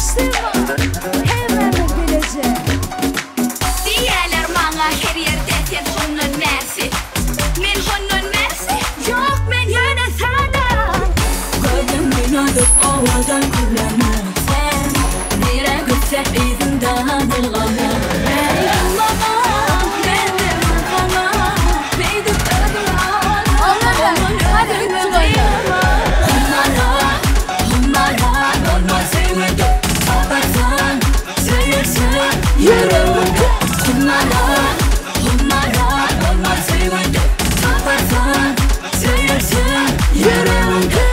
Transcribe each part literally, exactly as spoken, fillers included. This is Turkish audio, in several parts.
Ovadan kullanır sen Nire gitsek izin daha nılgana Ey Allah'a ben de vakana Meydip ödüm ağla Onun ödümü kıyama Onlara, onlara normal sevmedi Saparsan, söylersen yüreğimde Onlara, onlara normal sevmedi Saparsan, söylersen yüreğimde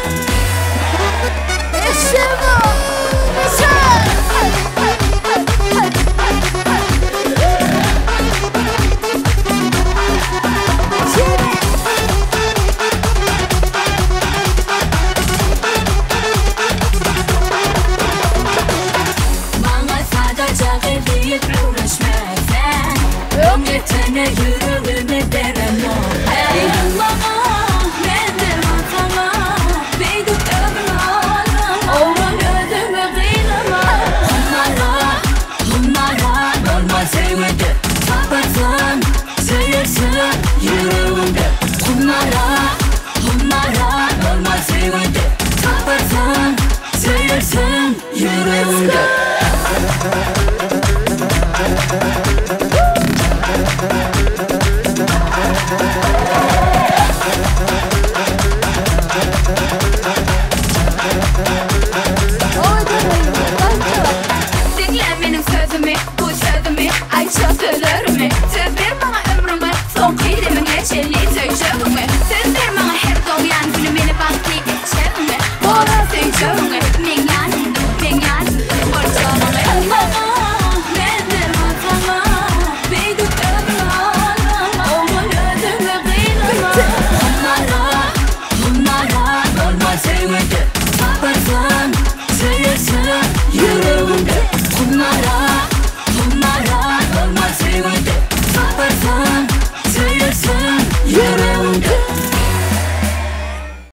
Ömretene yüreğime derem o Ey Allah'a ben de vakana Meydip ömrüm ağlam Oğlan ödümü kıynama Onlara, onlara normal sevmedi Saparsan, söylersen yüreğimde Onlara, onlara normal sevmedi Saparsan, söylersen yüreğimde